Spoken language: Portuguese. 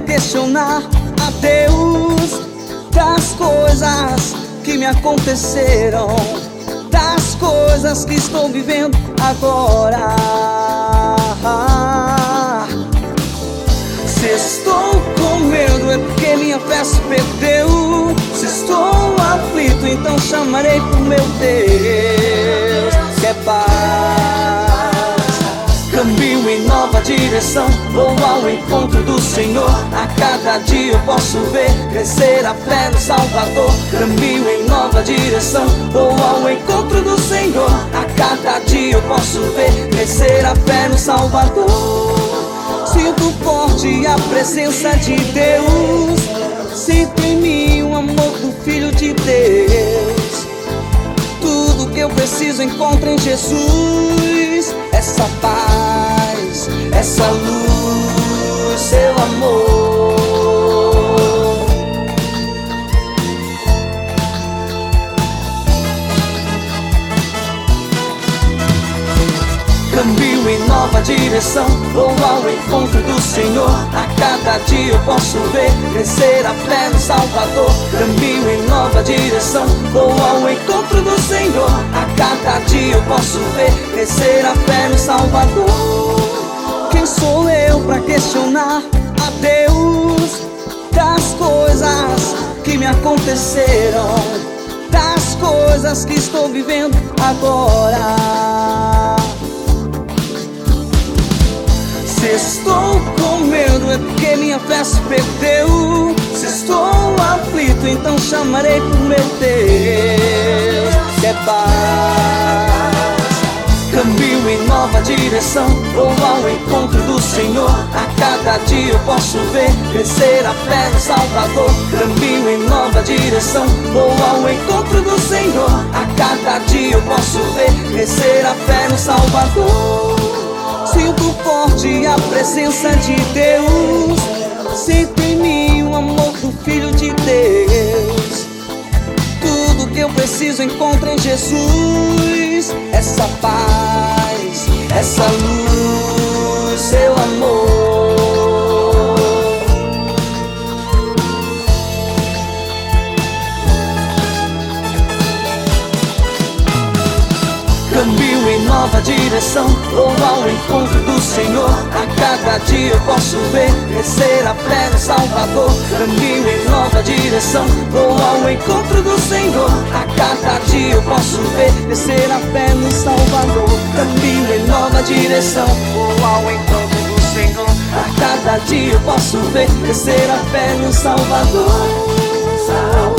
questionar a Deus das coisas que me aconteceram, das coisas que estou vivendo agora. Se estou com medo é porque minha fé se perdeu. Se estou aflito, então chamarei pro meu Deus, que é paz. Caminho em nova direção, vou ao encontro do Senhor. A cada dia eu posso ver crescer a fé no Salvador. Caminho em nova direção, vou ao encontro do Senhor. A cada dia eu posso ver crescer a fé no Salvador. Sinto forte a presença de Deus, sinto em mim o amor do Filho de Deus. Tudo que eu preciso encontro em Jesus. Essa paz, essa luz, seu amor. Caminho em nova direção, vou ao encontro do Senhor. A cada dia eu posso ver crescer a fé no Salvador. Caminho em nova direção, vou ao encontro do Senhor. A cada dia eu posso ver crescer a fé no Salvador. Quem sou eu pra questionar a Deus das coisas que me aconteceram, das coisas que estou vivendo agora? Se estou com medo é porque minha fé se perdeu. Se estou aflito, então chamarei pro meu Deus, que é paz. Caminho em nova direção, vou ao encontro do Senhor. A cada dia eu posso ver crescer a fé no Salvador. Caminho em nova direção, vou ao encontro do Senhor. A cada dia eu posso ver crescer a fé no Salvador. Sinto forte a presença de Deus, sinto em mim o amor do Filho de Deus. Tudo que eu preciso encontro em Jesus. Essa paz, essa luz, seu amor. Caminho em nova direção, vou ao encontro do Senhor. A cada dia eu posso ver crescer a fé no Salvador. Caminho em nova direção, vou ao encontro do Senhor. A cada dia eu posso ver crescer a fé no Salvador. Caminho em nova direção, vou ao encontro do Senhor. A cada dia eu posso ver crescer a fé no Salvador.